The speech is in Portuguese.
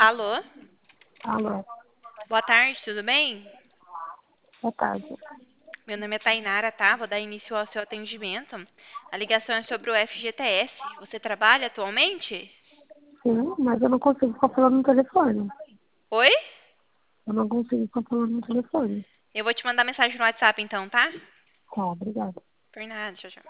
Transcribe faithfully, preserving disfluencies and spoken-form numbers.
Alô? Alô, Boa tarde, tudo bem? boa tarde. Meu nome é Tainara, tá? Vou dar início ao seu atendimento. A ligação é sobre o F G T S. Você trabalha atualmente? Sim, mas eu não consigo ficar falando no telefone. Oi? Eu não consigo ficar falando no telefone. Eu vou te mandar mensagem no WhatsApp então, tá? Tá, obrigada. Por nada, tchau, tchau.